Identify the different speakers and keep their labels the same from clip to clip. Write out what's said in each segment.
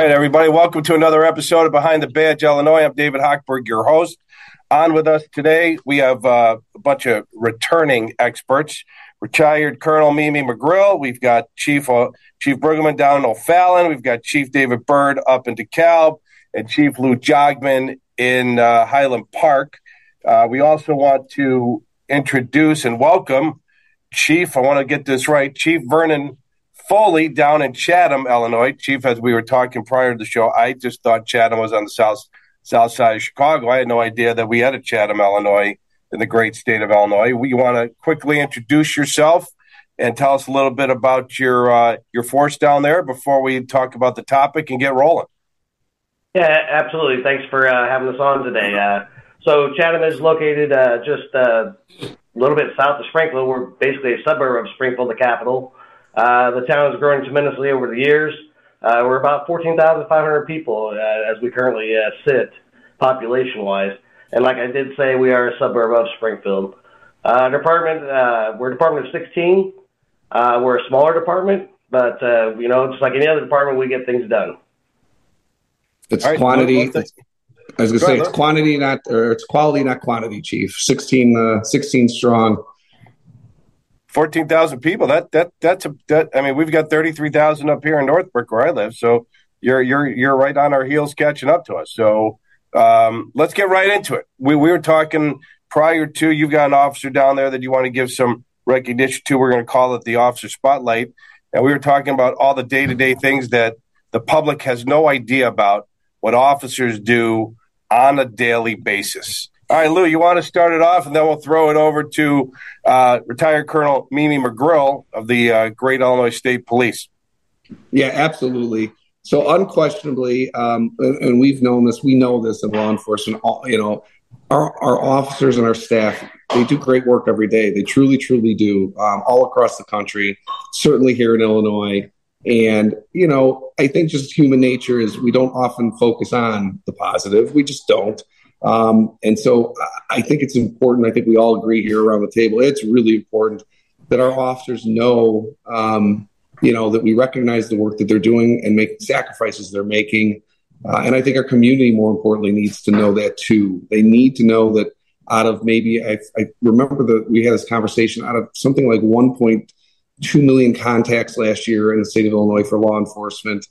Speaker 1: right, everybody, welcome to another episode of Behind the Badge, Illinois. I'm David Hochberg, your host. On with us today, we have a bunch of returning experts. Retired Colonel Mimi McGrill. We've got Chief Brueggemann down in O'Fallon. We've got Chief David Byrd up in DeKalb and Chief Lou Jogman in Highland Park. We also want to introduce and welcome Chief, I want to get this right, Chief Vernon Foley down in Chatham, Illinois. Chief, as we were talking prior to the show, I just thought Chatham was on the south side of Chicago. I had no idea that we had a Chatham, Illinois, in the great state of Illinois. We want to quickly introduce yourself and tell us a little bit about your force down there before we talk about the topic and get rolling.
Speaker 2: Yeah, absolutely. Thanks for having us on today. So Chatham is located just a little bit south of Springfield. We're basically a suburb of Springfield, the capital. The town has grown tremendously over the years. We're about 14,500 people as we currently sit population-wise. And like I did say, we are a suburb of Springfield. We're a department of 16. We're a smaller department, but, just like any other department, we get things done.
Speaker 3: It's right, quantity. I was going to say it's quantity, it's quality, not quantity, Chief. 16 strong.
Speaker 1: 14,000 people. We've got 33,000 up here in Northbrook where I live. So you're right on our heels catching up to us. So let's get right into it. We were talking prior to, you've got an officer down there that you want to give some recognition to. We're going to call it the Officer Spotlight. And we were talking about all the day-to-day things that the public has no idea about what officers do on a daily basis. All right, Lou, you want to start it off, and then we'll throw it over to retired Colonel Mimi McGrill of the Great Illinois State Police.
Speaker 3: Yeah, absolutely. So unquestionably, and we've known this, we know this in law enforcement, our officers and our staff, they do great work every day. They truly, truly do, all across the country, certainly here in Illinois. And, I think just human nature is we don't often focus on the positive. We just don't. And so I think it's important. I think we all agree here around the table. It's really important that our officers know, that we recognize the work that they're doing and make sacrifices they're making. And I think our community, more importantly, needs to know that too. They need to know that out of maybe, I remember that we had this conversation, out of something like 1.2 million contacts last year in the state of Illinois for law enforcement.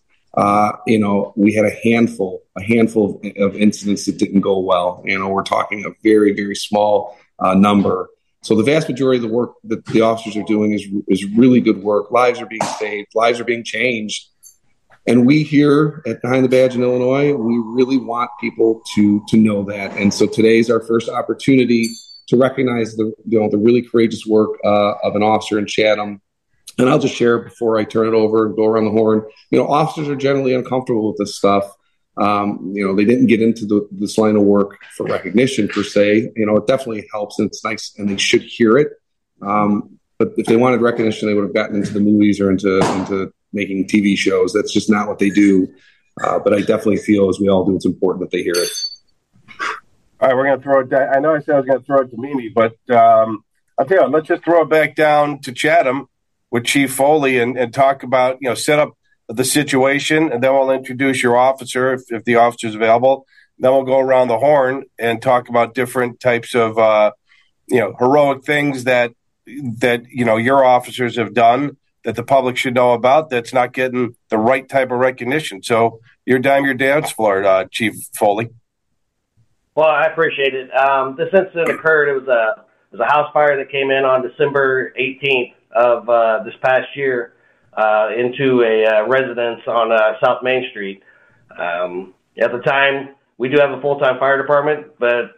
Speaker 3: We had a handful of incidents that didn't go well. We're talking a very, very small number. So the vast majority of the work that the officers are doing is really good work. Lives are being saved. Lives are being changed. And we here at Behind the Badge in Illinois, we really want people to know that. And so today's our first opportunity to recognize the really courageous work of an officer in Chatham. And I'll just share before I turn it over and go around the horn. Officers are generally uncomfortable with this stuff. They didn't get into this line of work for recognition per se. It definitely helps and it's nice and they should hear it. But if they wanted recognition, they would have gotten into the movies or into making TV shows. That's just not what they do. But I definitely feel, as we all do, it's important that they hear it.
Speaker 1: All right, we're going to throw it down. I know I said I was going to throw it to Mimi, but I'll tell you what, let's just throw it back down to Chatham with Chief Foley and talk about, set up the situation, and then we'll introduce your officer if the officer is available. Then we'll go around the horn and talk about different types of, heroic things that your officers have done that the public should know about that's not getting the right type of recognition. So your dance floor, Chief Foley.
Speaker 2: Well, I appreciate it. This incident occurred. It was a house fire that came in on December 18th of this past year into a residence on South Main Street. At the time, we do have a full-time fire department, but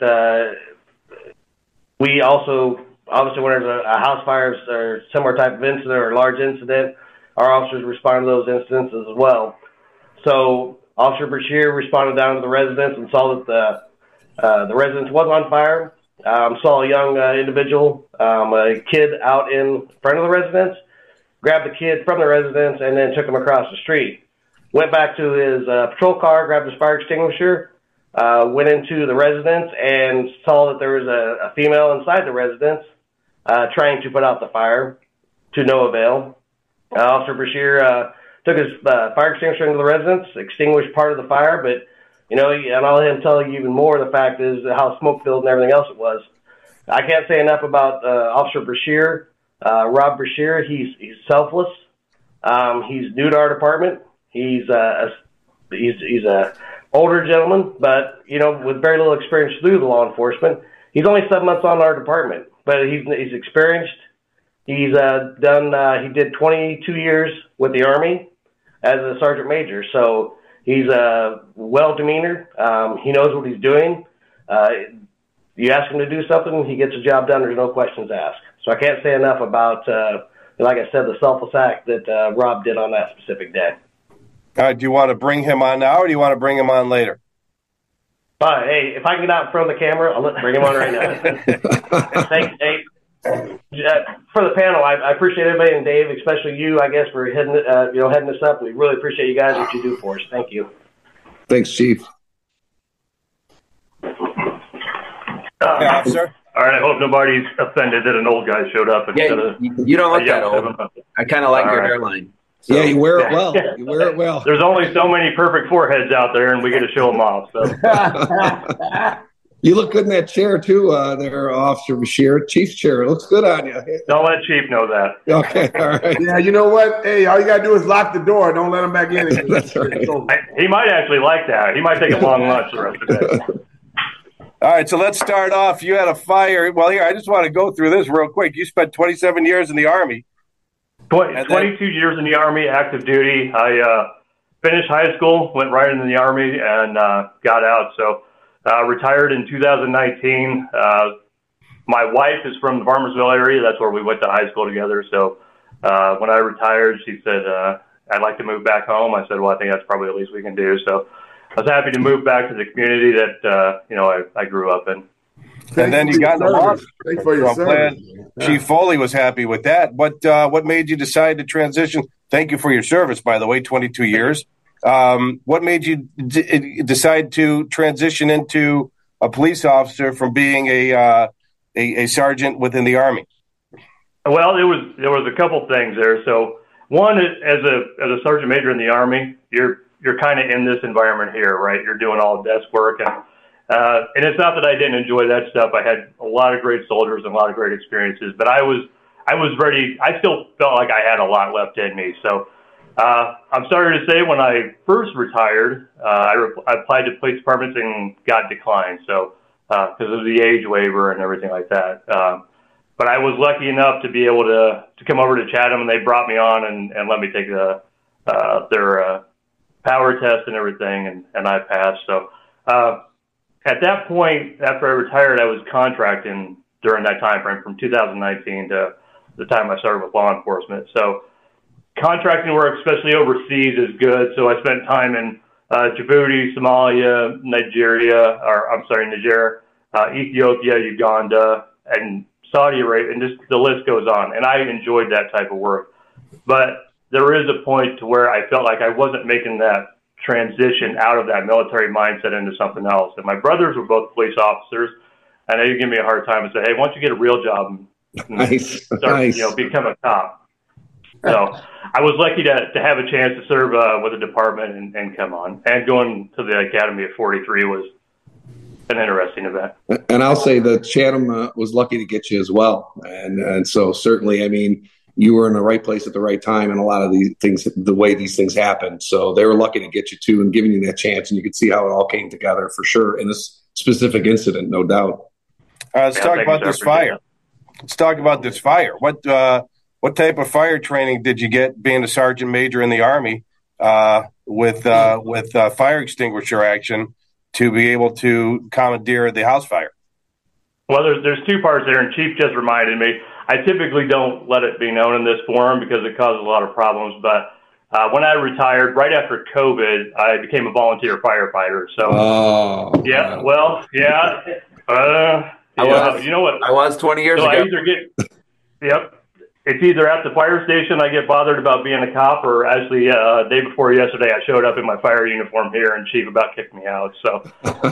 Speaker 2: we also, obviously, when there's a house fire or similar type of incident or a large incident, our officers respond to those incidents as well. So Officer Bashir responded down to the residence and saw that the residence was on fire. Saw a young individual, a kid out in front of the residence, grabbed the kid from the residence, and then took him across the street. Went back to his patrol car, grabbed his fire extinguisher, went into the residence, and saw that there was a female inside the residence trying to put out the fire to no avail. Officer Bashir took his fire extinguisher into the residence, extinguished part of the fire, but, and I'll let him tell you even more. The fact is how smoke-filled and everything else it was. I can't say enough about Officer Brashear, Rob Brashear. He's selfless. He's new to our department. He's a older gentleman, but, with very little experience through the law enforcement. He's only 7 months on our department, but he's experienced. He's he did 22 years with the Army as a sergeant major. So he's well demeanored. He knows what he's doing. You ask him to do something, he gets the job done. There's no questions asked. So I can't say enough about, like I said, the selfless act that Rob did on that specific day.
Speaker 1: Do you want to bring him on now, or do you want to bring him on later?
Speaker 2: Hey, if I can get out in front of the camera, I'll bring him on right now. Thanks, Dave. For the panel, I appreciate everybody, and Dave, especially you, I guess, for heading this up. We really appreciate you guys, what you do for us. Thank you.
Speaker 3: Thanks, Chief.
Speaker 1: Officer.
Speaker 4: All right, I hope nobody's offended that an old guy showed up instead of.
Speaker 5: You don't look that old. I kind of like your hairline.
Speaker 3: So, yeah, you wear it well. You wear it well.
Speaker 4: There's only so many perfect foreheads out there, and we get to show them off. So.
Speaker 3: You look good in that chair, too, there, Officer Brashear. Chief's chair. It looks good on you.
Speaker 4: Don't let Chief know that.
Speaker 3: Okay, all right.
Speaker 6: Yeah, you know what? Hey, all you got to do is lock the door. Don't let him back in.
Speaker 3: That's right.
Speaker 4: He might actually like that. He might take a long lunch the rest of the day.
Speaker 1: All right, so let's start off. You had a fire. Well, here, I just want to go through this real quick. You spent 27 years in the Army.
Speaker 4: 22 years in the Army, active duty. I finished high school, went right into the Army, and got out. So retired in 2019. My wife is from the Farmersville area. That's where we went to high school together. So when I retired, she said, I'd like to move back home. I said, well, I think that's probably the least we can do. So I was happy to move back to the community that, I grew up in.
Speaker 1: And then you got in the law.
Speaker 6: Thanks for your service.
Speaker 1: Chief Foley was happy with that. What made you decide to transition? Thank you for your service, by the way, 22 years. What made you decide to transition into a police officer from being a sergeant within the Army?
Speaker 4: Well, there was a couple things there. So one, as a sergeant major in the Army, you're kind of in this environment here, right? You're doing all desk work, and it's not that I didn't enjoy that stuff. I had a lot of great soldiers and a lot of great experiences, but I was ready. I still felt like I had a lot left in me. So I'm sorry to say, when I first retired, I applied to police departments and got declined. So because of the age waiver and everything like that. But I was lucky enough to be able to come over to Chatham, and they brought me on and let me take their power test and everything, and I passed. So at that point, after I retired, I was contracting during that time frame from 2019 to the time I started with law enforcement. So contracting work, especially overseas, is good. So I spent time in Djibouti, Somalia, Niger, Ethiopia, Uganda, and Saudi Arabia, and just the list goes on. And I enjoyed that type of work. But there is a point to where I felt like I wasn't making that transition out of that military mindset into something else. And my brothers were both police officers, and they would give me a hard time and say, hey, why don't you get a real job and start, become a cop? So I was lucky to have a chance to serve with the department and come on. And going to the academy at 43 was an interesting event.
Speaker 3: And I'll say that Chatham was lucky to get you as well. And so certainly, I mean, you were in the right place at the right time, and a lot of these things, the way these things happen. So they were lucky to get you too, and giving you that chance. And you could see how it all came together for sure in this specific incident, no doubt.
Speaker 1: Let's talk about this fire. Let's talk about this fire. What type of fire training did you get being a sergeant major in the Army with fire extinguisher action to be able to commandeer the house fire?
Speaker 4: Well, there's two parts there, and Chief just reminded me. I typically don't let it be known in this forum because it causes a lot of problems. But when I retired, right after COVID, I became a volunteer firefighter. So, you know what?
Speaker 5: I was 20 years
Speaker 4: ago.
Speaker 5: I
Speaker 4: either it's either at the fire station I get bothered about being a cop, or actually day before yesterday I showed up in my fire uniform here and Chief about kicked me out. So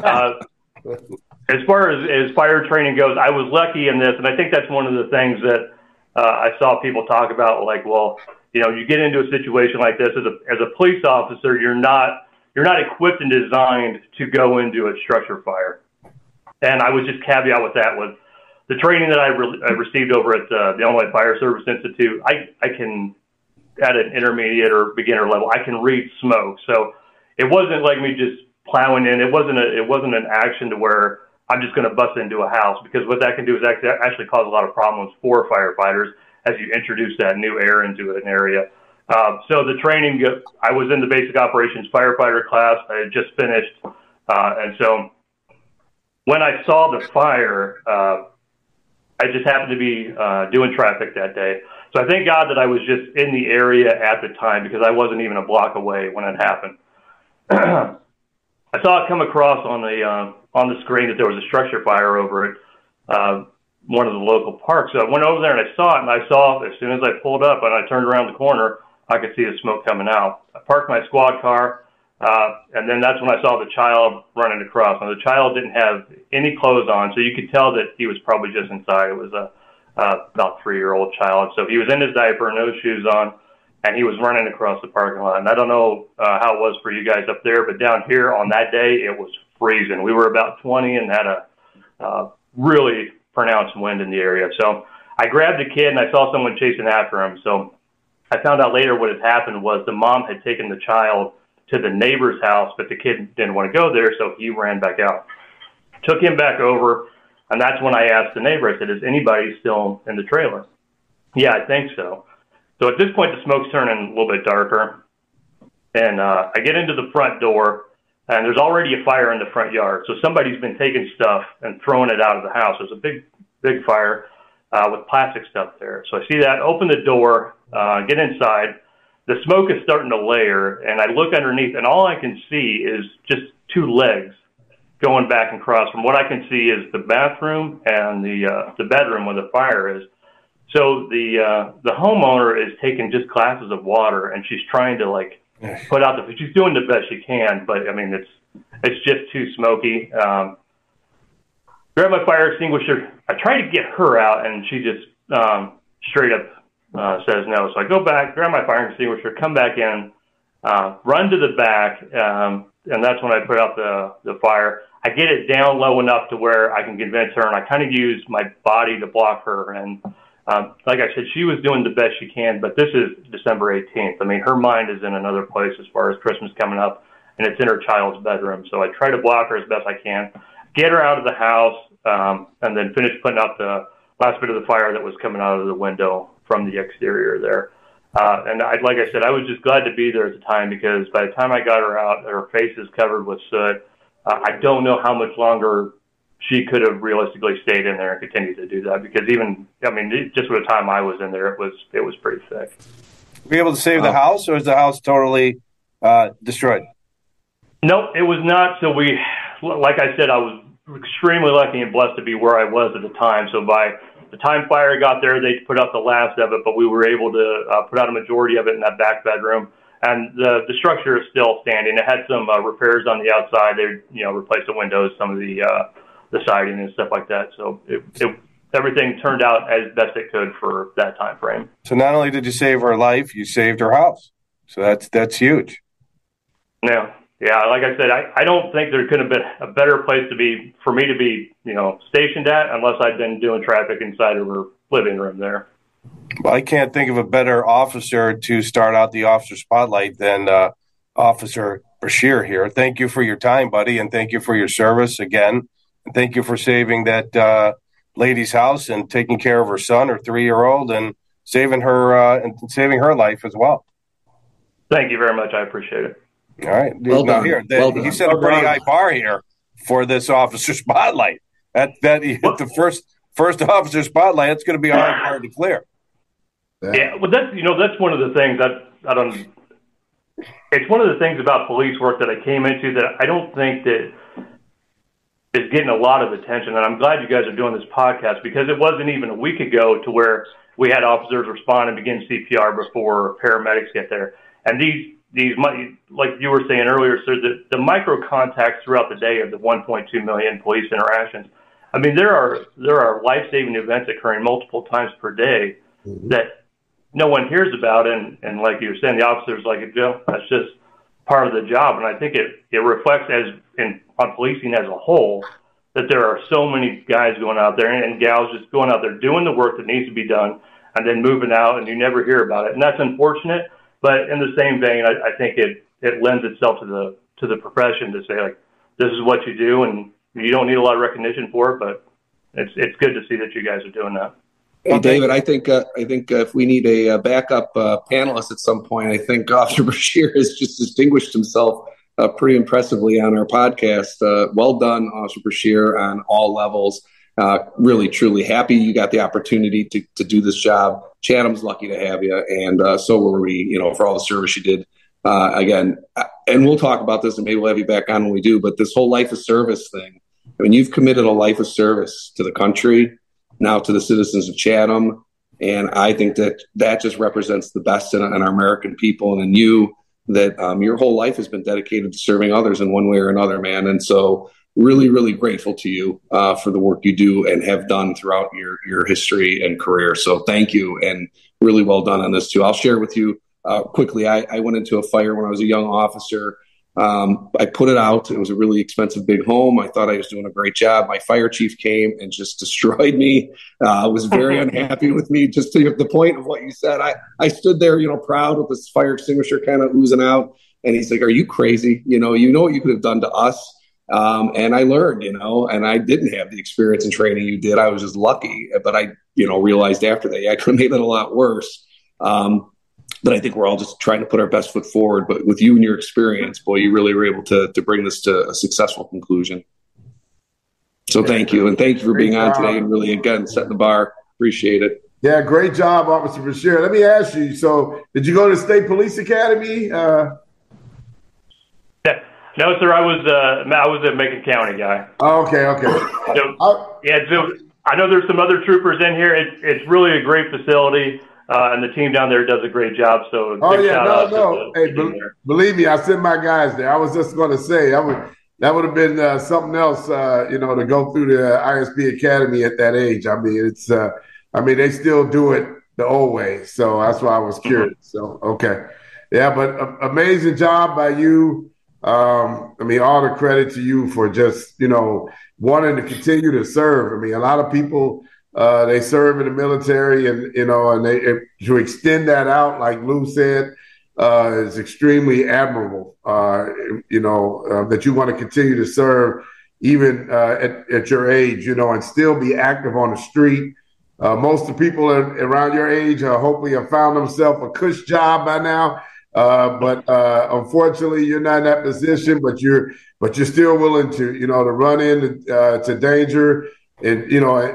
Speaker 4: as far as fire training goes, I was lucky in this, and I think that's one of the things that I saw people talk about, like, well, you get into a situation like this as a police officer, you're not equipped and designed to go into a structure fire. And I would just caveat with that with the training that I received over at the Illinois Fire Service Institute. I can, at an intermediate or beginner level, I can read smoke. So it wasn't like me just plowing in. It wasn't an action to where I'm just going to bust into a house, because what that can do is actually cause a lot of problems for firefighters as you introduce that new air into an area. So the training, I was in the basic operations firefighter class. I had just finished. And so when I saw the fire, I just happened to be doing traffic that day. So I thank God that I was just in the area at the time, because I wasn't even a block away when it happened. I saw it come across on the screen that there was a structure fire over at one of the local parks. So I went over there and I saw it, and I saw as soon as I pulled up and I turned around the corner, I could see the smoke coming out. I parked my squad car, and then that's when I saw the child running across. Now, the child didn't have any clothes on, so you could tell that he was probably just inside. It was a about 3-year-old child. So he was in his diaper, no shoes on, and he was running across the parking lot. And I don't know how it was for you guys up there, but down here on that day, it was freezing. We were about 20 and had a really pronounced wind in the area. So I grabbed the kid, and I saw someone chasing after him. So I found out later what had happened was the mom had taken the child to the neighbor's house, but the kid didn't want to go there, so he ran back out. Took him back over, and that's when I asked the neighbor, I said, is anybody still in the trailer? Yeah, I think so. So at this point, the smoke's turning a little bit darker, and I get into the front door, and there's already a fire in the front yard. So somebody's been taking stuff and throwing it out of the house. There's a big fire with plastic stuff there. So I see that, open the door, get inside. The smoke is starting to layer, and I look underneath, and all I can see is just 2 legs going back and across. From what I can see is the bathroom and the bedroom where the fire is. So the homeowner is taking just glasses of water, and she's trying to put out she's doing the best she can, but I mean it's just too smoky. Grab my fire extinguisher. I try to get her out, and she just straight up says no. So I go back, grab my fire extinguisher, come back in, run to the back, and that's when I put out the fire. I get it down low enough to where I can convince her, and I kind of use my body to block her. And like I said, she was doing the best she can, but this is December 18th. I mean, her mind is in another place as far as Christmas coming up, and it's in her child's bedroom. So I try to block her as best I can, get her out of the house, and then finish putting out the last bit of the fire that was coming out of the window from the exterior there. And like I said, I was just glad to be there at the time, because by the time I got her out, her face is covered with soot. I don't know how much longer she could have realistically stayed in there and continued to do that, because just with the time I was in there, it was pretty thick.
Speaker 1: Were you able to save the house, or is the house totally destroyed?
Speaker 4: No, it was not. So like I said, I was extremely lucky and blessed to be where I was at the time. So by the time fire got there, they put out the last of it, but we were able to put out a majority of it in that back bedroom. And the structure is still standing. It had some repairs on the outside. They replaced the windows, some of the siding and stuff like that. So everything turned out as best it could for that time frame.
Speaker 1: So not only did you save her life, you saved her house. So that's huge.
Speaker 4: Yeah. Like I said, I don't think there could have been a better place for me to be stationed at, unless I'd been doing traffic inside of her living room there.
Speaker 1: Well, I can't think of a better officer to start out the officer spotlight than Officer Bashir here. Thank you for your time, buddy, and thank you for your service again. And thank you for saving that lady's house and taking care of her son, her 3-year-old, and saving her life as well.
Speaker 4: Thank you very much. I appreciate it.
Speaker 1: All right.
Speaker 3: Well done.
Speaker 1: He set a pretty high bar here for this officer spotlight. That he hit the first officer spotlight. It's going to be a hard bar to clear.
Speaker 4: Yeah, well, that's one of the things that it's one of the things about police work that I came into that I don't think that is getting a lot of attention. And I'm glad you guys are doing this podcast, because it wasn't even a week ago to where we had officers respond and begin CPR before paramedics get there. And these like you were saying earlier, sir, the micro contacts throughout the day of the 1.2 million police interactions. I mean, there are life-saving events occurring multiple times per day that no one hears about. And like you were saying, the officers like, Joe, that's just part of the job. And I think it reflects on policing as a whole, that there are so many guys going out there and gals just going out there doing the work that needs to be done and then moving out, and you never hear about it. And that's unfortunate. But in the same vein, I think it lends itself to the profession to say, like, this is what you do, and you don't need a lot of recognition for it, but it's good to see that you guys are doing that.
Speaker 3: Hey, David, I think if we need a backup panelist at some point, I think Officer Brashear has just distinguished himself pretty impressively on our podcast. Well done, Officer Brashear, on all levels. Really, truly happy you got the opportunity to do this job. Chatham's lucky to have you, and so were we, for all the service you did. Again, and we'll talk about this, and maybe we'll have you back on when we do, but this whole life of service thing, I mean, you've committed a life of service to the country, now to the citizens of Chatham, and I think that just represents the best in our American people, and in you, that your whole life has been dedicated to serving others in one way or another, man. And so really, really grateful to you for the work you do and have done throughout your history and career. So thank you, and really well done on this too. I'll share with you quickly. I went into a fire when I was a young officer. I put it out. It was a really expensive big home. I thought I was doing a great job. My fire chief came and just destroyed me. Was very unhappy with me, just to the point of what you said. I stood there, proud with this fire extinguisher kind of oozing out. And he's like, "Are you crazy? You know what you could have done to us?" And I learned, and I didn't have the experience and training you did. I was just lucky, but I, realized after that, I could have made it a lot worse. But I think we're all just trying to put our best foot forward. But with you and your experience, boy, you really were able to bring this to a successful conclusion. So thank you. And thank you for being on today and really, again, setting the bar. Appreciate it.
Speaker 6: Yeah, great job, Officer Brashear. Let me ask you, so did you go to the State Police Academy?
Speaker 4: Yeah. No, sir, I was a Macon County guy.
Speaker 6: Oh, okay.
Speaker 4: So I know there's some other troopers in here. It's really a great facility. And the team down there does a great job. So,
Speaker 6: Hey, believe me, I sent my guys there. I was just going to say that would have been something else, to go through the ISB Academy at that age. I mean, they still do it the old way. So that's why I was curious. So, okay. Yeah, but amazing job by you. All the credit to you for just, wanting to continue to serve. I mean, a lot of people, they serve in the military, and to extend that out, like Lou said, is extremely admirable. That you want to continue to serve even at your age, and still be active on the street. Most of the people around your age hopefully have found themselves a cush job by now. But unfortunately, you're not in that position. But you're still willing to to run into danger. And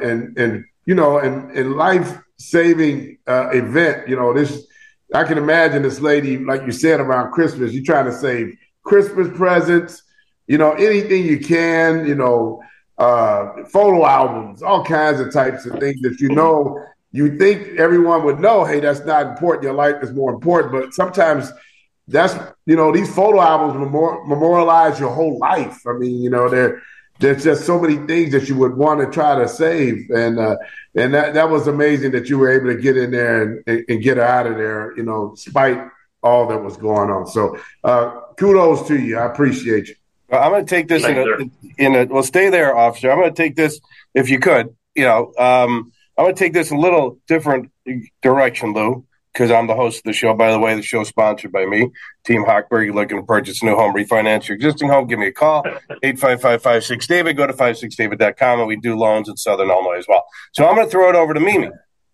Speaker 6: life-saving event, this, I can imagine this lady, like you said, around Christmas, you're trying to save Christmas presents, anything you can, photo albums, all kinds of types of things that you think everyone would know, hey, that's not important. Your life is more important. But sometimes that's, these photo albums memorialize your whole life. I mean, there's just so many things that you would want to try to save. And that was amazing that you were able to get in there and get her out of there, despite all that was going on. So kudos to you. I appreciate you.
Speaker 1: I'm going to take this well, stay there, officer. I'm going to take this, if you could, I'm going to take this a little different direction, Lou, because I'm the host of the show. By the way, the show's sponsored by me, Team Hochberg. You're looking to purchase a new home, refinance your existing home, give me a call, 855-56-DAVID. Go to 56david.com, and we do loans in Southern Illinois as well. So I'm going to throw it over to Mimi.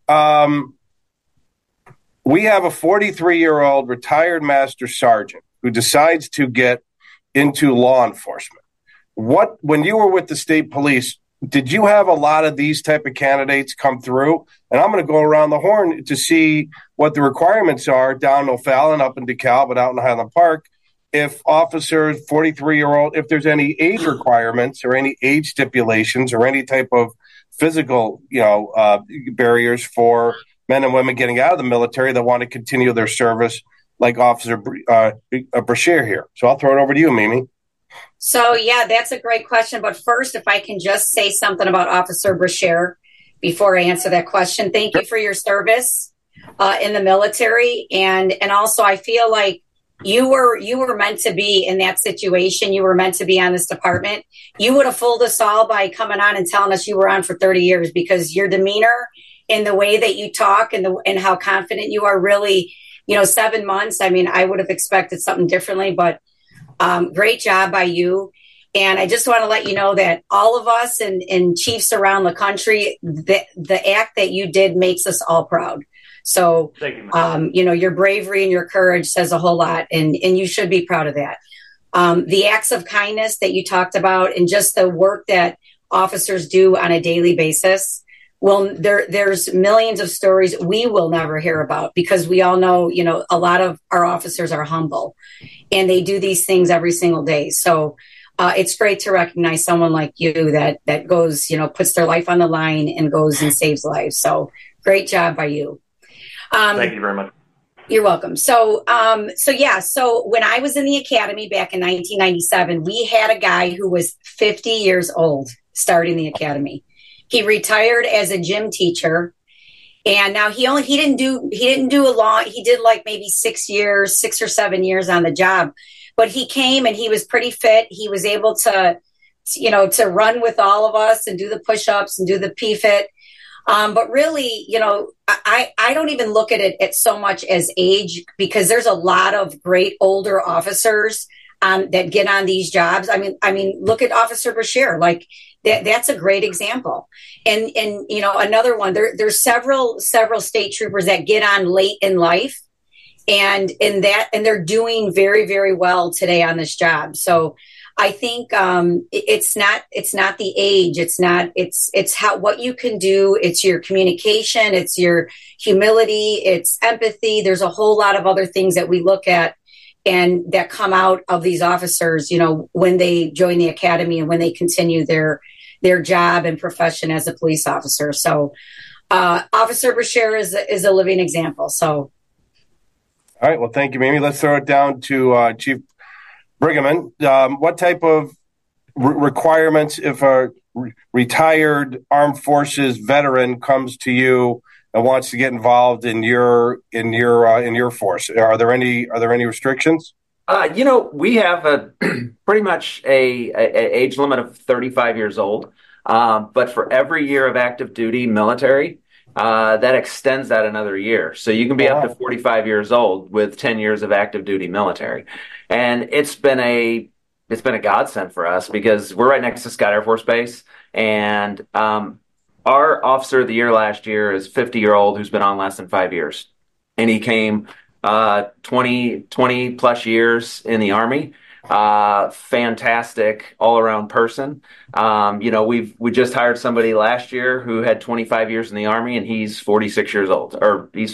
Speaker 1: We have a 43-year-old retired master sergeant who decides to get into law enforcement. When you were with the state police, did you have a lot of these type of candidates come through? And I'm going to go around the horn to see what the requirements are down in O'Fallon, up in DeKalb, but out in Highland Park. If officers, 43-year-old, if there's any age requirements or any age stipulations or any type of physical, barriers for men and women getting out of the military that want to continue their service, like Officer Brashear here. So I'll throw it over to you, Mimi.
Speaker 7: So, yeah, that's a great question. But first, if I can just say something about Officer Brashear before I answer that question. Thank you for your service. in the military, and also I feel like you were meant to be in that situation. You were meant to be on this department. You would have fooled us all by coming on and telling us you were on for 30 years, because your demeanor and the way that you talk and how confident you are, really, 7 months. I mean, I would have expected something differently, but great job by you. And I just want to let you know that all of us and chiefs around the country, the act that you did makes us all proud. So,
Speaker 4: thank you,
Speaker 7: your bravery and your courage says a whole lot, and you should be proud of that. The acts of kindness that you talked about, and just the work that officers do on a daily basis. Well, there's millions of stories we will never hear about, because we all know, a lot of our officers are humble and they do these things every single day. So it's great to recognize someone like you that goes, puts their life on the line and goes and saves lives. So great job by you.
Speaker 4: Thank you very much.
Speaker 7: You're welcome. So when I was in the academy back in 1997, we had a guy who was 50 years old starting the academy. He retired as a gym teacher, and now he didn't do a long. He did like maybe 6 or 7 years on the job, but he came and he was pretty fit. He was able to run with all of us and do the push-ups and do the PFIT. But really, I don't even look at it at so much as age, because there's a lot of great older officers that get on these jobs. I mean, look at Officer Bashir. Like that's a great example. And another one. There's several state troopers that get on late in life, and they're doing very, very well today on this job. So I think it's not the age. It's what you can do. It's your communication. It's your humility. It's empathy. There's a whole lot of other things that we look at and that come out of these officers, when they join the academy and when they continue their job and profession as a police officer. So Officer Bashir is a living example. So.
Speaker 1: All right. Well, thank you, Mimi. Let's throw it down to Chief Briggeman. What type of requirements, if a retired armed forces veteran comes to you and wants to get involved in your force, are there any restrictions?
Speaker 5: We have pretty much a age limit of 35 years old, but for every year of active duty military, that extends that another year. So you can be up to 45 years old with 10 years of active duty military. And it's been a godsend for us, because we're right next to Scott Air Force Base. And our officer of the year last year is 50-year-old who's been on less than 5 years. And he came 20 plus years in the Army. Fantastic all-around person. We just hired somebody last year who had 25 years in the Army, and he's 46 years old, or he's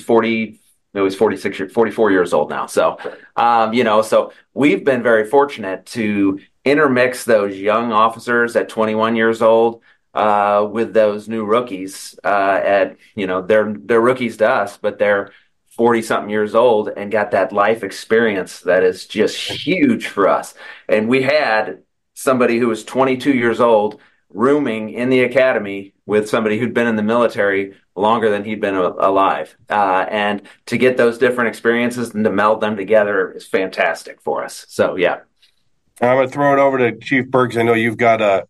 Speaker 5: 44 years old now. So, so we've been very fortunate to intermix those young officers at 21 years old with those new rookies they're rookies to us, but they're 40-something years old and got that life experience that is just huge for us. And we had somebody who was 22 years old rooming in the academy with somebody who'd been in the military longer than he'd been alive. And to get those different experiences and to meld them together is fantastic for us. So, yeah.
Speaker 1: I'm going to throw it over to Chief Bergs. I know you've got a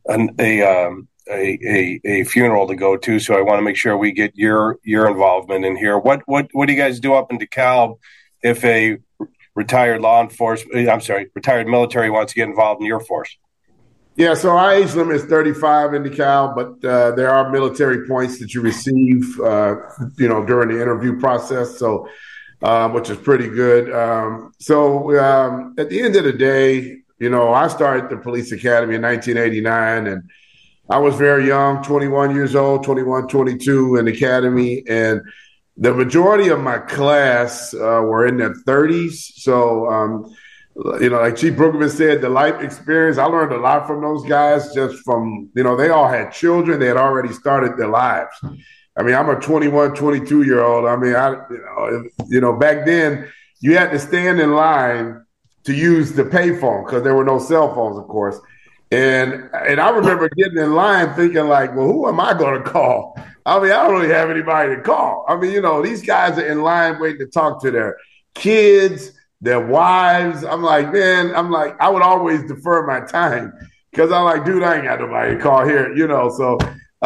Speaker 1: funeral to go to, so I want to make sure we get your involvement in here. What do you guys do up in DeKalb if a retired retired military wants to get involved in your force?
Speaker 6: Yeah, so our age limit is 35 in DeKalb, but there are military points that you receive, during the interview process. So, which is pretty good. So at the end of the day, I started the police academy in 1989, and I was very young, 21 years old, 21, 22 in the academy. And the majority of my class were in their 30s. So, like Chief Bruggeman said, the life experience, I learned a lot from those guys just from, they all had children. They had already started their lives. I mean, I'm a 21, 22-year-old. I mean, back then you had to stand in line to use the payphone because there were no cell phones, of course. And I remember getting in line thinking like, well, who am I going to call? I mean, I don't really have anybody to call. I mean, these guys are in line waiting to talk to their kids, their wives. I'm like, man, I would always defer my time because I'm like, dude, I ain't got nobody to call here, So,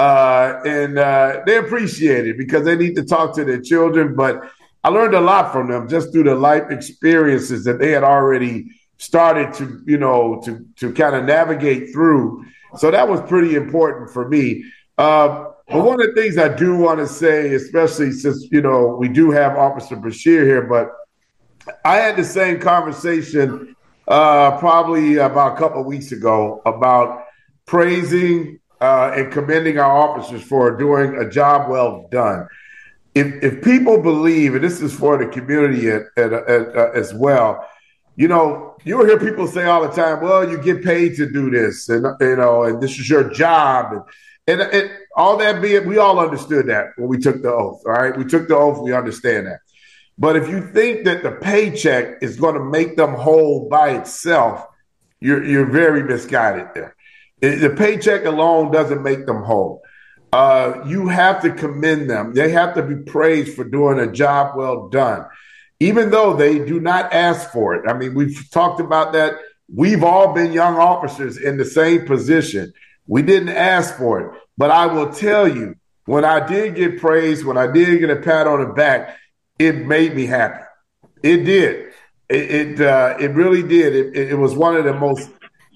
Speaker 6: they appreciate it because they need to talk to their children. But I learned a lot from them just through the life experiences that they had already started to kind of navigate through. So that was pretty important for me. But one of the things I do want to say, especially since, we do have Officer Bashir here, but I had the same conversation probably about a couple of weeks ago about praising and commending our officers for doing a job well done. If people believe, and this is for the community as well, you'll hear people say all the time, well, you get paid to do this, and this is your job. And all that being, we all understood that when we took the oath, all right? We took the oath, we understand that. But if you think that the paycheck is going to make them whole by itself, you're very misguided there. The paycheck alone doesn't make them whole. You have to commend them. They have to be praised for doing a job well done, even though they do not ask for it. I mean, we've talked about that. We've all been young officers in the same position. We didn't ask for it. But I will tell you, when I did get praised, when I did get a pat on the back, it made me happy. It did. It really did. It was one of the most,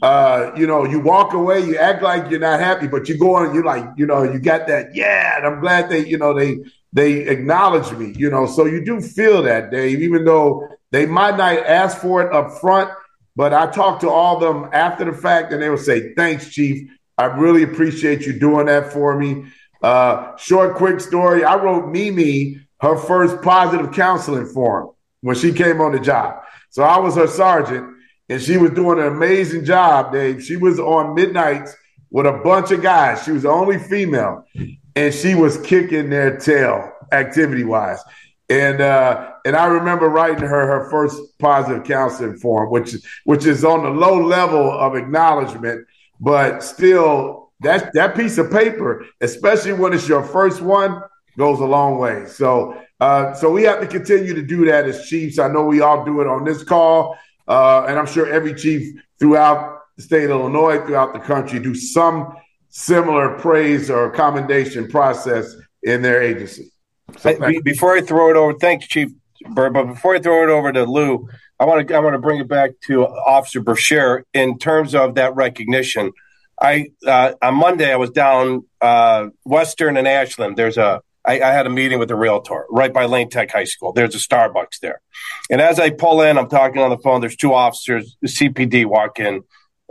Speaker 6: you walk away, you act like you're not happy, but you go on and you're like, you got that, yeah, and I'm glad they acknowledge me, so you do feel that, Dave, even though they might not ask for it up front, but I talked to all of them after the fact and they would say, thanks, Chief. I really appreciate you doing that for me. Short, quick story. I wrote Mimi her first positive counseling form when she came on the job. So I was her sergeant, and she was doing an amazing job, Dave. She was on midnights with a bunch of guys. She was the only female, and she was kicking their tail activity-wise. And I remember writing her first positive counseling form, which is on the low level of acknowledgement, but still that piece of paper, especially when it's your first one, goes a long way. So we have to continue to do that as chiefs. I know we all do it on this call, and I'm sure every chief throughout the state of Illinois, throughout the country, do some similar praise or commendation process in their agency. So
Speaker 1: before I throw it over, thanks, Chief Byrd, but before I throw it over to Lou, I want to bring it back to Officer Bashir in terms of that recognition. On Monday I was down Western and Ashland. I had a meeting with a realtor right by Lane Tech High School. There's a Starbucks there. And as I pull in, I'm talking on the phone. There's two officers, the CPD, walk in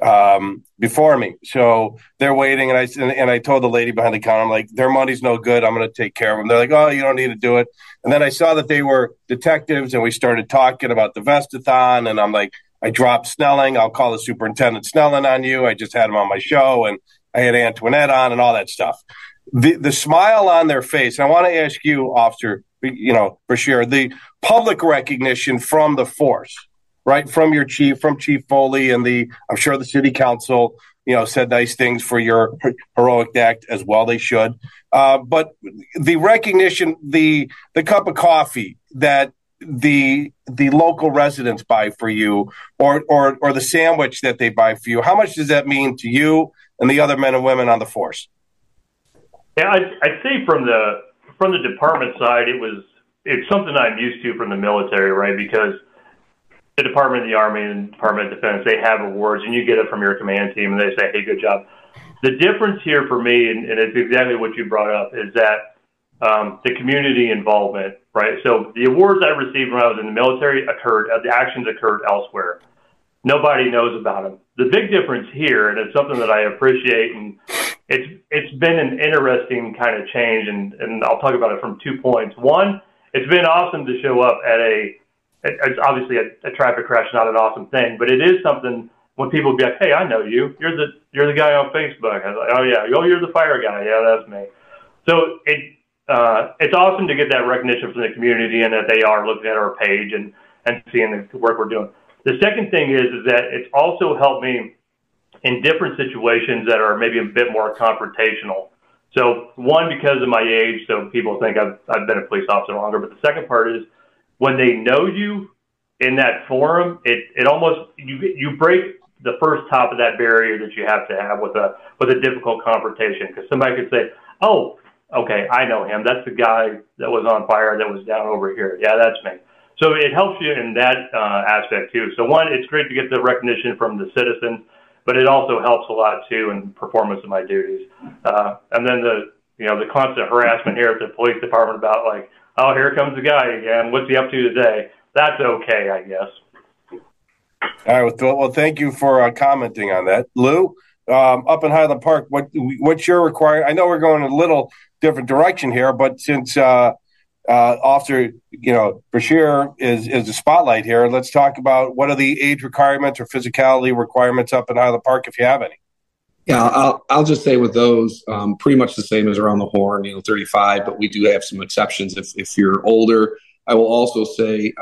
Speaker 1: before me. So they're waiting. And I told the lady behind the counter, I'm like, their money's no good. I'm going to take care of them. They're like, oh, you don't need to do it. And then I saw that they were detectives and we started talking about the Vestathon. And I'm like, I dropped Snelling. I'll call the superintendent Snelling on you. I just had him on my show and I had Antoinette on and all that stuff. The smile on their face. I want to ask you, Officer, Bashir, the public recognition from the force, right? From your chief, from Chief Foley, and I'm sure the city council, said nice things for your heroic act as well. They should. But the recognition, the cup of coffee that the local residents buy for you, or the sandwich that they buy for you, how much does that mean to you and the other men and women on the force?
Speaker 4: Yeah, I'd say from the department side, it's something I'm used to from the military, right? Because the Department of the Army and Department of Defense, they have awards, and you get it from your command team, and they say, hey, good job. The difference here for me, and it's exactly what you brought up, is that the community involvement, right? So the awards I received when I was in the military the actions occurred elsewhere. Nobody knows about them. The big difference here, and it's something that I appreciate, and it's been an interesting kind of change, and I'll talk about it from 2 points. One, it's been awesome to show up it's obviously a traffic crash, not an awesome thing, but it is something when people be like, hey, I know you. You're the guy on Facebook. I was like, oh, yeah. Oh, you're the fire guy. Yeah, that's me. So it's awesome to get that recognition from the community and that they are looking at our page and seeing the work we're doing. The second thing is that it's also helped me in different situations that are maybe a bit more confrontational. So one, because of my age, so people think I've been a police officer longer. But the second part is when they know you in that forum, it almost you break the first top of that barrier that you have to have with a difficult confrontation, because somebody could say, "Oh, okay, I know him. That's the guy that was on fire that was down over here. Yeah, that's me." So it helps you in that aspect too. So one, it's great to get the recognition from the citizens, but it also helps a lot too in performance of my duties. And then the constant harassment here at the police department about like, oh, here comes the guy again. What's he up to today? That's okay, I guess.
Speaker 1: All right. Well, thank you for commenting on that, Lou. Up in Highland Park, what's your requirement? I know we're going in a little different direction here, but since Officer Brashear is the spotlight here, let's talk about what are the age requirements or physicality requirements up in Highland Park, if you have any.
Speaker 3: Yeah, I'll just say with those, pretty much the same as around the horn, 35, but we do have some exceptions if you're older. I will also say,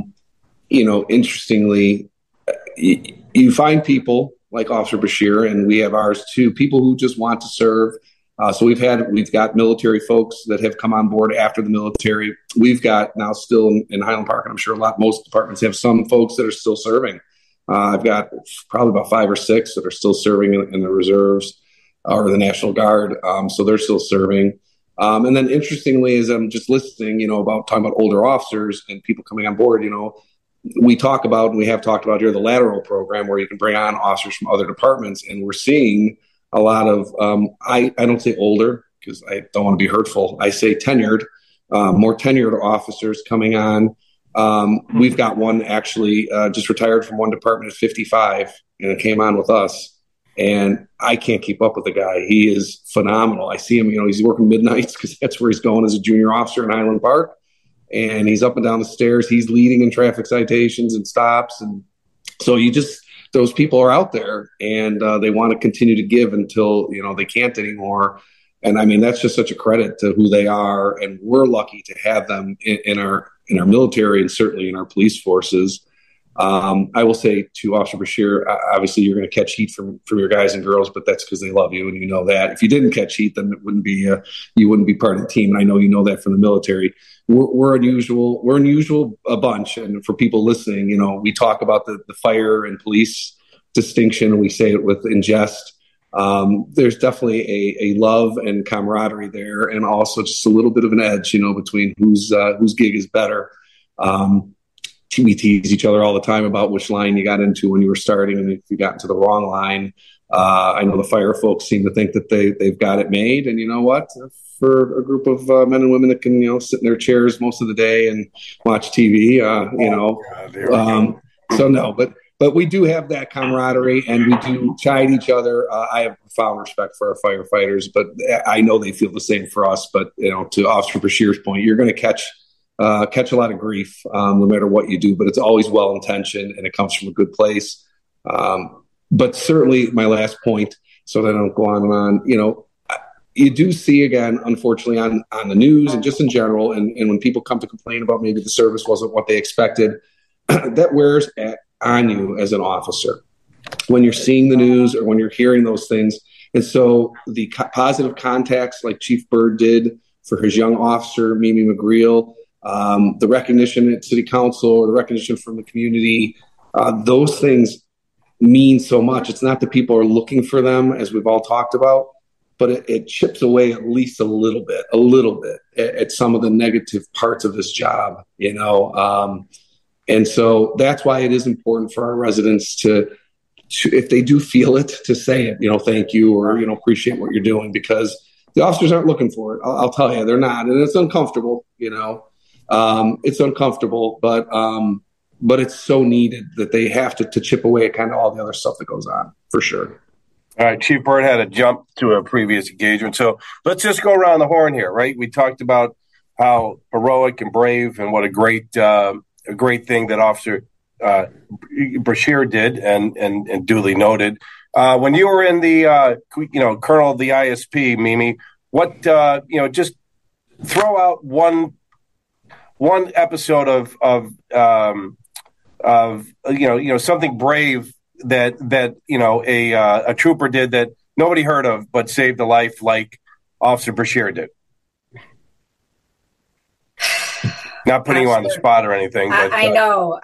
Speaker 3: interestingly, you find people like Officer Brashear, and we have ours too, people who just want to serve. So we've got military folks that have come on board after the military. We've got now still in Highland Park, and I'm sure most departments have some folks that are still serving. I've got probably about 5 or 6 that are still serving in the reserves or the National Guard. So they're still serving. And then interestingly, as I'm just listening, about talking about older officers and people coming on board, we talk about, and we have talked about here, the lateral program where you can bring on officers from other departments. And we're seeing a lot of, I don't say older because I don't want to be hurtful. I say tenured, more tenured officers coming on. We've got one actually just retired from one department at 55 and it came on with us. And I can't keep up with the guy. He is phenomenal. I see him, he's working midnights because that's where he's going as a junior officer in Highland Park. And he's up and down the stairs. He's leading in traffic citations and stops. And so those people are out there and they want to continue to give until, they can't anymore. And I mean, that's just such a credit to who they are. And we're lucky to have them in our military and certainly in our police forces. I will say to Officer Brashear, obviously you're going to catch heat from your guys and girls, but that's because they love you and you know that. If you didn't catch heat, then it wouldn't be you wouldn't be part of the team. And I know you know that from the military. We're unusual. We're unusual a bunch. And for people listening, we talk about the fire and police distinction. We say it in jest. There's definitely a love and camaraderie there, and also just a little bit of an edge, between whose gig is better. We tease each other all the time about which line you got into when you were starting, and if you got into the wrong line. I know the fire folks seem to think that they've got it made, and you know what? For a group of men and women that can sit in their chairs most of the day and watch TV, so no, but we do have that camaraderie, and we do chide each other. I have profound respect for our firefighters, but I know they feel the same for us. But to Officer Brashear's point, you're going to catch a lot of grief no matter what you do, but it's always well intentioned and it comes from a good place. But certainly, my last point, so that I don't go on and on. You do see again, unfortunately, on the news and just in general, and when people come to complain about maybe the service wasn't what they expected, that wears on you as an officer when you're seeing the news or when you're hearing those things. And so the positive contacts like Chief Byrd did for his young officer, Mimi McGreal, the recognition at City Council or the recognition from the community, those things mean so much. It's not that people are looking for them, as we've all talked about, but it chips away at least a little bit at some of the negative parts of this job, and so that's why it is important for our residents to if they do feel it, to say it, thank you, or, appreciate what you're doing, because the officers aren't looking for it. I'll tell you, they're not. And it's uncomfortable, it's uncomfortable, but it's so needed that they have to chip away at kind of all the other stuff that goes on, for sure.
Speaker 1: All right, Chief Byrd had to jump to a previous engagement. So let's just go around the horn here, right? We talked about how heroic and brave and what a great thing that Officer Brashear did and duly noted. When you were in the, Colonel of the ISP, Mimi, what, just throw out one episode of something brave that a trooper did that nobody heard of but saved a life, like Officer Brashear did? Not putting you on the spot or anything, but
Speaker 7: I know.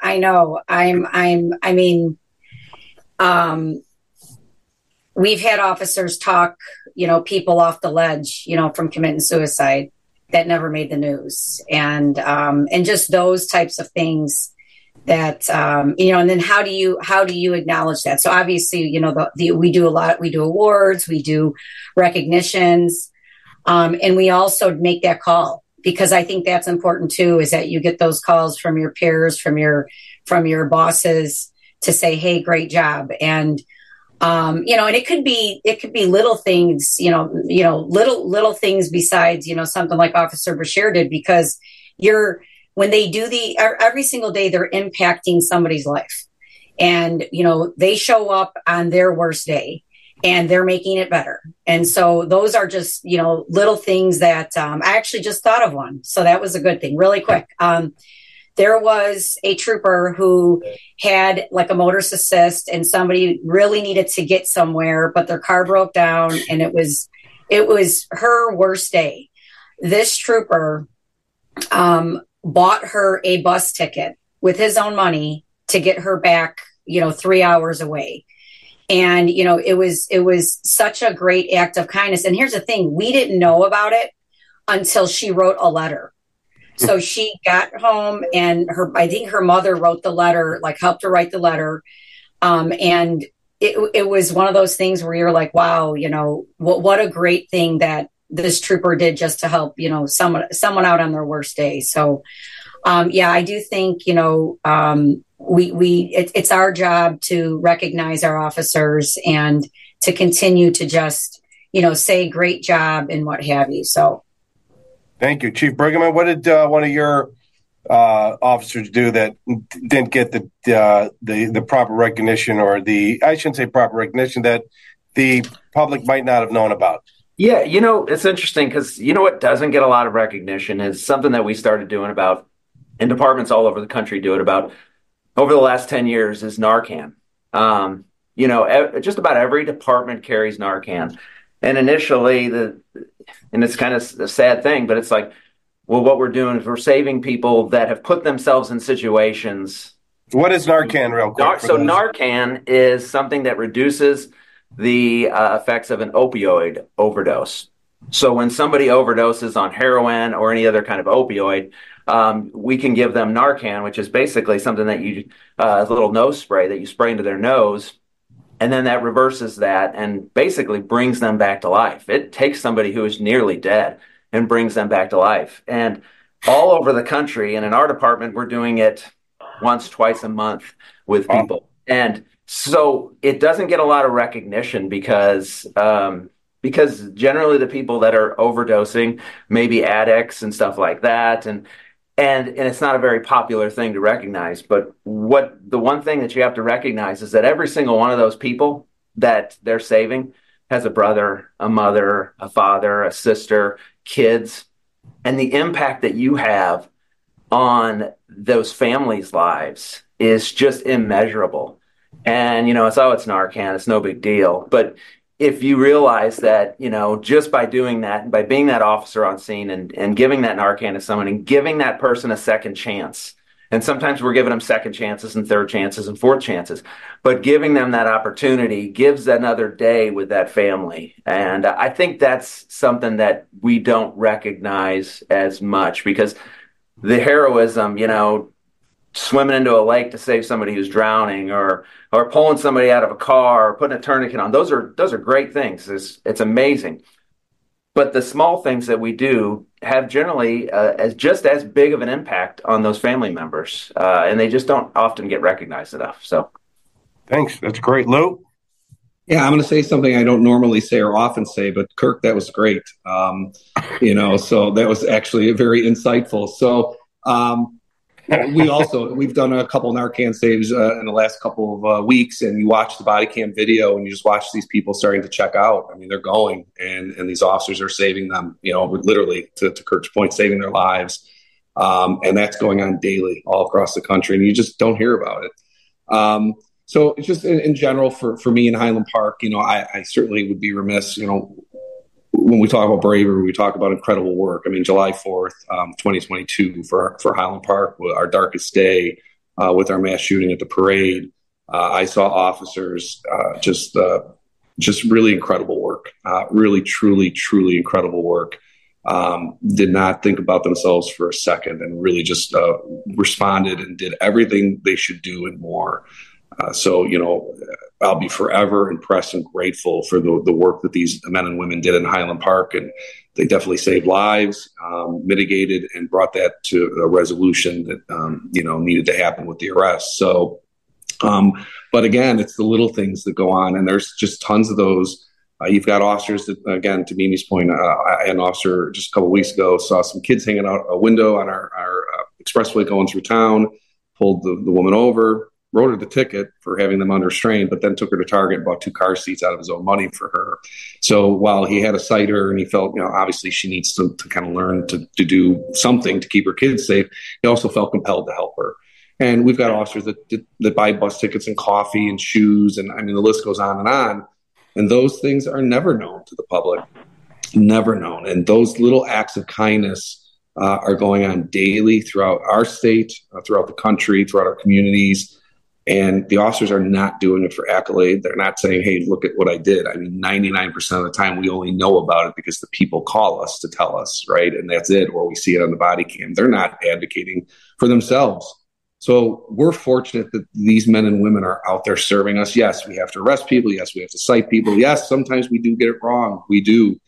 Speaker 7: We've had officers talk, people off the ledge, from committing suicide that never made the news, and just those types of things that, and then how do you acknowledge that? So obviously, we do a lot. We do awards, we do recognitions, and we also make that call, because I think that's important too, is that you get those calls from your peers, from your bosses to say, hey, great job. And, and it could be little things, little things besides, something like Officer Brashear did, because when they do every single day, they're impacting somebody's life, and, they show up on their worst day and they're making it better. And so those are just, little things that, I actually just thought of one. So that was a good thing. Really quick. There was a trooper who had like a motorist assist, and somebody really needed to get somewhere, but their car broke down, and it was her worst day. This trooper, bought her a bus ticket with his own money to get her back, 3 hours away. And, it was such a great act of kindness. And here's the thing, we didn't know about it until she wrote a letter. So she got home, and I think her mother wrote the letter, like helped her write the letter. And it was one of those things where you're like, wow, what a great thing that this trooper did just to help, someone out on their worst day. So, I do think, it's our job to recognize our officers and to continue to just, say great job and what have you. So.
Speaker 1: Thank you, Chief Briggeman. What did one of your officers do that didn't get the proper recognition, or I shouldn't say proper recognition, that the public might not have known about?
Speaker 5: Yeah, it's interesting, because what doesn't get a lot of recognition is something that we started doing about, and departments all over the country do it about over the last 10 years, is Narcan. Just about every department carries Narcan. And initially, and it's kind of a sad thing, but it's like, well, what we're doing is we're saving people that have put themselves in situations.
Speaker 1: What is Narcan, real quick?
Speaker 5: So Narcan is something that reduces the effects of an opioid overdose. So when somebody overdoses on heroin or any other kind of opioid, we can give them Narcan, which is basically something that a little nose spray that you spray into their nose. And then that reverses that and basically brings them back to life. It takes somebody who is nearly dead and brings them back to life. And all over the country, and in our department, we're doing it once, twice a month with people. And so it doesn't get a lot of recognition because generally the people that are overdosing may be addicts and stuff like that. And it's not a very popular thing to recognize. But the one thing that you have to recognize is that every single one of those people that they're saving has a brother, a mother, a father, a sister, kids. And the impact that you have on those families' lives is just immeasurable. And, it's Narcan, it's no big deal. But if you realize that, just by doing that, by being that officer on scene and giving that Narcan to someone and giving that person a second chance, and sometimes we're giving them second chances and third chances and fourth chances, but giving them that opportunity gives another day with that family. And I think that's something that we don't recognize as much, because the heroism, swimming into a lake to save somebody who's drowning, or pulling somebody out of a car, or putting a tourniquet on. Those are great things. It's amazing. But the small things that we do have generally as big of an impact on those family members, and they just don't often get recognized enough. So,
Speaker 1: thanks. That's great, Lou.
Speaker 3: Yeah, I'm going to say something I don't normally say or often say, but Kirk, that was great. So that was actually very insightful. So. We've done a couple Narcan saves in the last couple of weeks, and you watch the body cam video and you just watch these people starting to check out. I mean, they're going, and these officers are saving them, literally to Kirk's point, saving their lives. And that's going on daily all across the country, and you just don't hear about it. So it's just in general for me in Highland Park, I certainly would be remiss, when we talk about bravery, we talk about incredible work. I mean, July 4th, 2022 for Highland Park, our darkest day with our mass shooting at the parade. I saw officers just really incredible work, really, truly, truly incredible work. Did not think about themselves for a second and really just responded and did everything they should do and more. So, I'll be forever impressed and grateful for the work that these men and women did in Highland Park. And they definitely saved lives, mitigated, and brought that to a resolution that, needed to happen with the arrest. So, but again, it's the little things that go on, and there's just tons of those. You've got officers that, again, to Mimi's point, I had an officer just a couple of weeks ago, saw some kids hanging out a window on our expressway going through town, pulled the woman over, wrote her the ticket for having them under restraint, but then took her to Target and bought 2 car seats out of his own money for her. So while he had to cite her and he felt, obviously she needs to kind of learn to do something to keep her kids safe, he also felt compelled to help her. And we've got officers that buy bus tickets and coffee and shoes, and I mean, the list goes on and on. And those things are never known to the public, never known. And those little acts of kindness are going on daily throughout our state, throughout the country, throughout our communities. And the officers are not doing it for accolade. They're not saying, hey, look at what I did. I mean, 99% of the time we only know about it because the people call us to tell us, right? And that's it, or we see it on the body cam. They're not advocating for themselves. So we're fortunate that these men and women are out there serving us. Yes, we have to arrest people. Yes, we have to cite people. Yes, sometimes we do get it wrong. We do.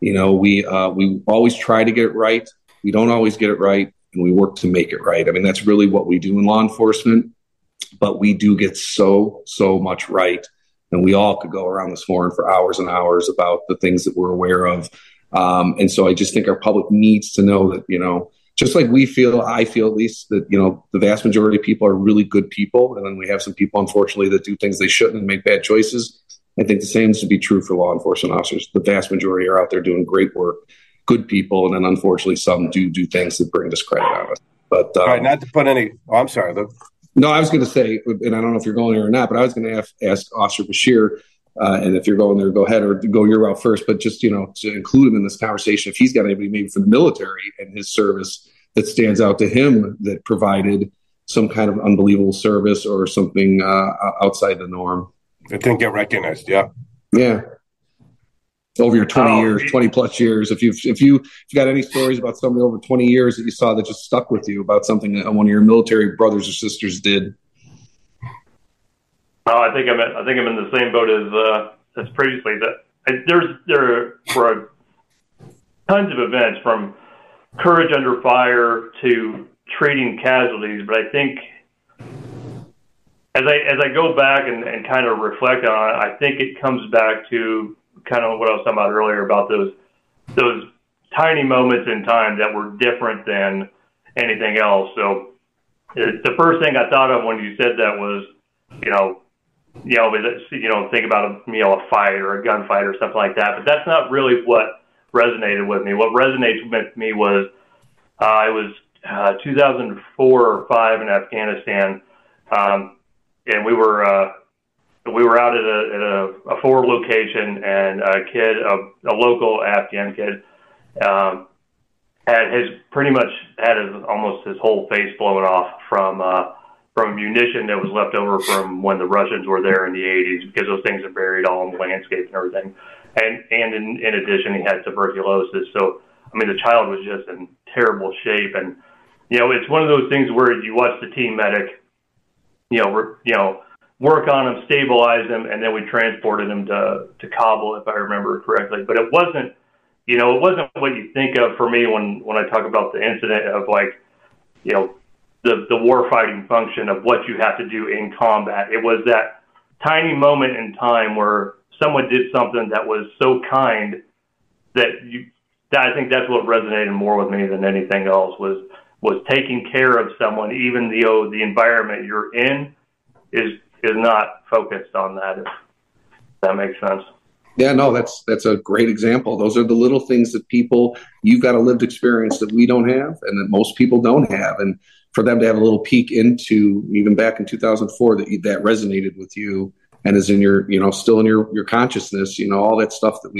Speaker 3: We always try to get it right. We don't always get it right, and we work to make it right. I mean, that's really what we do in law enforcement. But we do get so much right. And we all could go around this horn for hours and hours about the things that we're aware of. And so I just think our public needs to know that, just like I feel at least that, the vast majority of people are really good people. And then we have some people, unfortunately, that do things they shouldn't and make bad choices. I think the same is to be true for law enforcement officers. The vast majority are out there doing great work, good people. And then unfortunately, some do things that bring discredit on us. But
Speaker 1: right, not to put any, I'm sorry,
Speaker 3: No, I was going to say, and I don't know if you're going there or not, but I was going to ask Officer Bashir, and if you're going there, go ahead, or go your route first. But just, to include him in this conversation, if he's got anybody maybe from the military and his service that stands out to him that provided some kind of unbelievable service or something outside the norm.
Speaker 1: It didn't get recognized, yeah.
Speaker 3: Yeah. Over your 20 plus years, if you've got any stories about somebody over 20 years that you saw that just stuck with you about something that one of your military brothers or sisters did.
Speaker 4: Oh, I think I'm in the same boat as previously. There were tons of events from courage under fire to treating casualties, but I think as I go back and kind of reflect on it, I think it comes back to kind of what I was talking about earlier about those tiny moments in time that were different than anything else. So the first thing I thought of when you said that was, think about a fight or a gunfight or something like that. But that's not really what resonated with me. What resonates with me was it was 2004 or 5 in Afghanistan, and we were out at a forward location, and a local Afghan kid, had almost his whole face blown off from munition that was left over from when the Russians were there in the 80s, because those things are buried all in the landscape and everything. And in addition, he had tuberculosis. So, I mean, the child was just in terrible shape. And, it's one of those things where you watch the team medic, work on him, stabilize him, and then we transported him to Kabul, if I remember correctly. But it wasn't what you think of for me when I talk about the incident of the war fighting function of what you have to do in combat. It was that tiny moment in time where someone did something that was so kind that I think that's what resonated more with me than anything else was taking care of someone, even though the environment you're in is not focused on that, if that makes sense.
Speaker 3: Yeah, no, that's a great example. Those are the little things that you've got a lived experience that we don't have and that most people don't have. And for them to have a little peek into, even back in 2004, that resonated with you and is in your, still in your consciousness, all that stuff that we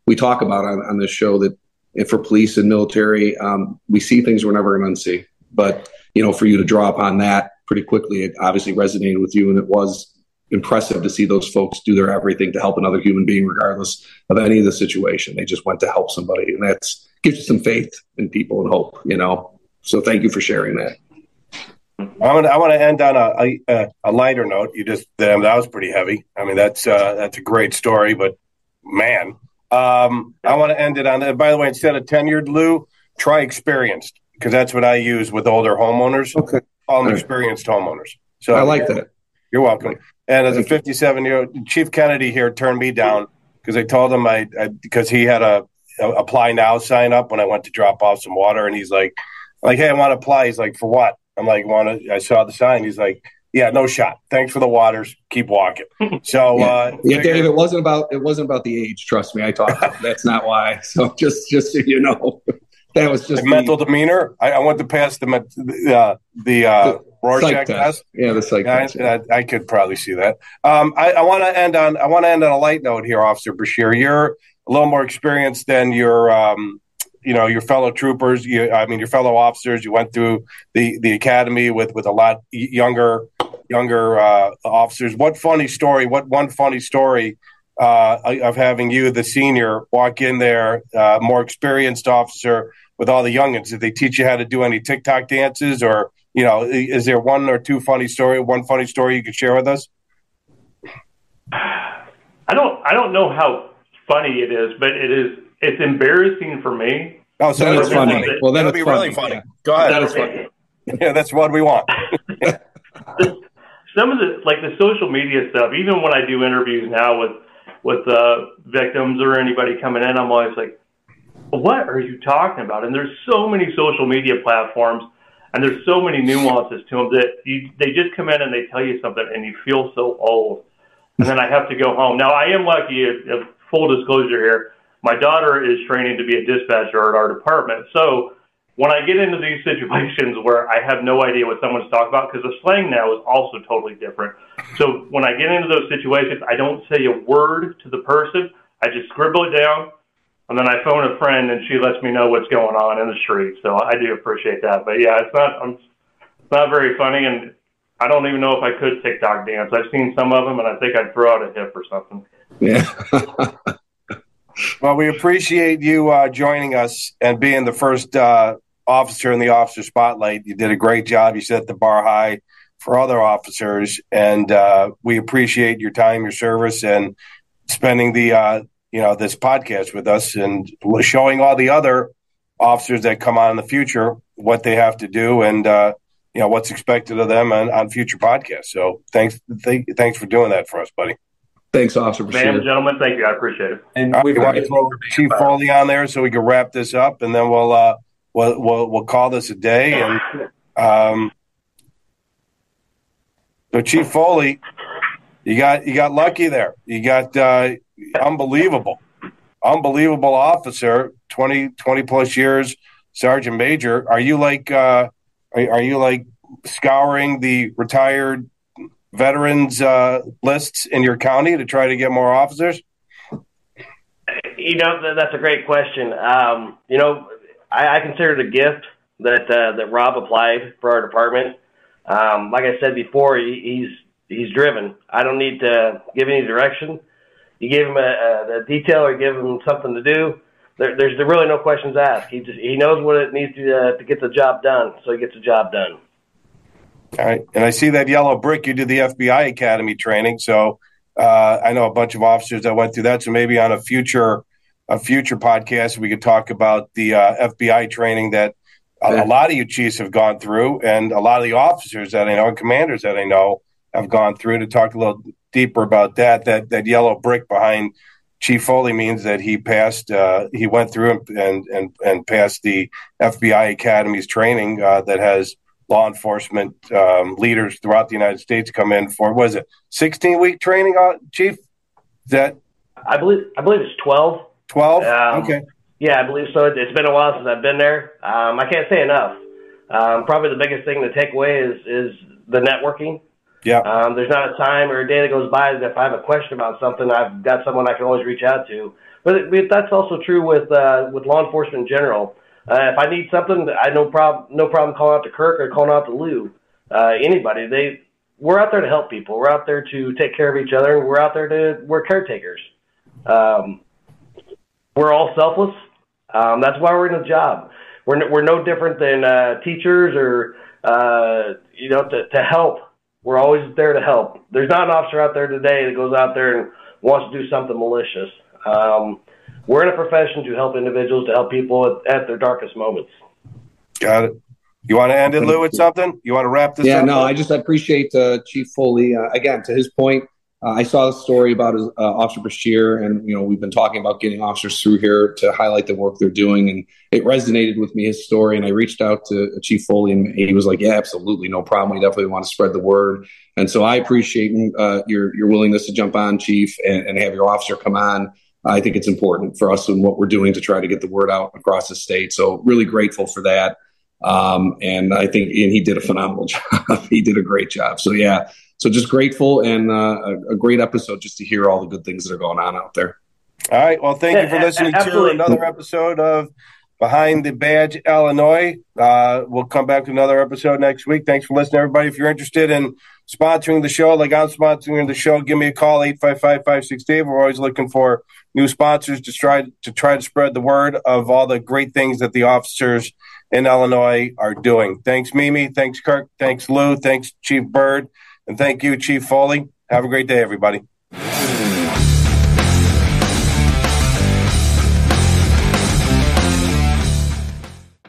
Speaker 3: we talk about on this show that for police and military, we see things we're never going to unsee. But, for you to draw upon that pretty quickly, it obviously resonated with you, and it was impressive to see those folks do their everything to help another human being, regardless of any of the situation. They just went to help somebody, and that gives you some faith in people and hope, So thank you for sharing that.
Speaker 1: I want to end on a lighter note. That was pretty heavy. I mean, that's a great story, but man, I want to end it on. By the way, instead of tenured, Lou, try experienced, because that's what I use with older homeowners.
Speaker 3: Okay,
Speaker 1: call them experienced homeowners. So
Speaker 3: I like that.
Speaker 1: You're welcome. And as a 57-year-old, Chief Kennedy here turned me down because I told him because he had a apply now sign up when I went to drop off some water, and he's like, hey, I want to apply. He's like, for what? I'm like, I saw the sign. He's like, yeah, no shot. Thanks for the waters. Keep walking. So,
Speaker 3: Dave, it wasn't about the age. Trust me, I talked. That's not why. So just so you know, that was just
Speaker 1: mental demeanor. I went to pass the Rorschach test.
Speaker 3: Yeah, the psych test.
Speaker 1: I could probably see that. I want to end on a light note here, Officer Brashear. You're a little more experienced than your fellow troopers. Your fellow officers. You went through the academy with a lot younger officers. What one funny story of having you, the senior, walk in there, more experienced officer with all the youngins? Did they teach you how to do any TikTok dances, or is there one funny story you could share with us?
Speaker 4: I don't know how funny it is, but it's embarrassing for me.
Speaker 3: Oh, so that's funny. Well, then
Speaker 1: it'll be really funny. Go ahead.
Speaker 3: That is funny.
Speaker 1: Yeah, that's what we want.
Speaker 4: Some of the social media stuff, even when I do interviews now with victims or anybody coming in, I'm always like, what are you talking about? And there's so many social media platforms, and there's so many nuances to them that they just come in and they tell you something, and you feel so old. And then I have to go home. Now, I am lucky, full disclosure here, my daughter is training to be a dispatcher at our department. So when I get into these situations where I have no idea what someone's talking about, because the slang now is also totally different. So when I get into those situations, I don't say a word to the person. I just scribble it down, and then I phone a friend, and she lets me know what's going on in the street. So I do appreciate that. But yeah, it's not very funny, and I don't even know if I could TikTok dance. I've seen some of them, and I think I'd throw out a hip or something.
Speaker 3: Yeah.
Speaker 1: Well, we appreciate you joining us and being the first officer in the officer spotlight. You did a great job. You set the bar high for other officers, and we appreciate your time, your service, and spending the this podcast with us and showing all the other officers that come on in the future what they have to do and what's expected of them on future podcasts. So thanks for doing that for us, buddy.
Speaker 3: Thanks, Officer Brashear.
Speaker 4: Ma'am, gentlemen, thank you. I appreciate it.
Speaker 5: And
Speaker 1: we want to throw Chief Foley on there so we can wrap this up, and then we'll call this a day. And so, Chief Foley, you got lucky there. You got unbelievable officer, 20 plus years, Sergeant Major. Are you like scouring the retired veterans lists in your county to try to get more officers?
Speaker 2: That's a great question. I consider it a gift that Rob applied for our department. Like I said before, he's driven. I don't need to give any direction. You give him a detail or give him something to do, there's really no questions asked. He knows what it needs to get the job done, so he gets the job done.
Speaker 1: All right. And I see that yellow brick, you did the FBI Academy training. So I know a bunch of officers that went through that. So maybe on a future podcast, we could talk about the FBI training that a lot of you chiefs have gone through, and a lot of the officers that I know and commanders that I know have gone through, to talk a little deeper about that. That yellow brick behind Chief Foley means that he passed, he went through and passed the FBI Academy's training that has law enforcement leaders throughout the United States come in for, was it 16-week training, Chief? Is that?
Speaker 2: I believe it's 12.
Speaker 1: 12? Okay.
Speaker 2: Yeah, I believe so. It's been a while since I've been there. I can't say enough. Probably the biggest thing to take away is the networking.
Speaker 1: Yeah.
Speaker 2: There's not a time or a day that goes by that if I have a question about something, I've got someone I can always reach out to. But that's also true with law enforcement in general. If I need something, I no problem calling out to Kirk or calling out to Lou. Anybody, we're out there to help people. We're out there to take care of each other, and we're caretakers. We're all selfless. That's why we're in a job. We're no different than teachers or to help. We're always there to help. There's not an officer out there today that goes out there and wants to do something malicious. We're in a profession to help individuals, to help people at their darkest moments.
Speaker 1: Got it. You want to end it, Lou, with something? You want to wrap this up?
Speaker 3: Yeah, no, I appreciate Chief Foley. Again, to his point, I saw a story about Officer Bashir, and we've been talking about getting officers through here to highlight the work they're doing, and it resonated with me, his story, and I reached out to Chief Foley, and he was like, yeah, absolutely, no problem. We definitely want to spread the word. And so I appreciate your willingness to jump on, Chief, and have your officer come on. I think it's important for us and what we're doing to try to get the word out across the state. So really grateful for that. And I think he did a phenomenal job. He did a great job. So, yeah. So just grateful and a great episode just to hear all the good things that are going on out there.
Speaker 1: All right. Well, thank you for listening to another episode of Behind the Badge Illinois. We'll come back to another episode next week. Thanks for listening, everybody. If you're interested in sponsoring the show, like I'm sponsoring the show, give me a call, 855-568. We're always looking for new sponsors to try to spread the word of all the great things that the officers in Illinois are doing. Thanks, Mimi. Thanks, Kirk. Thanks, Lou. Thanks, Chief Bird. And thank you, Chief Foley. Have a great day, everybody.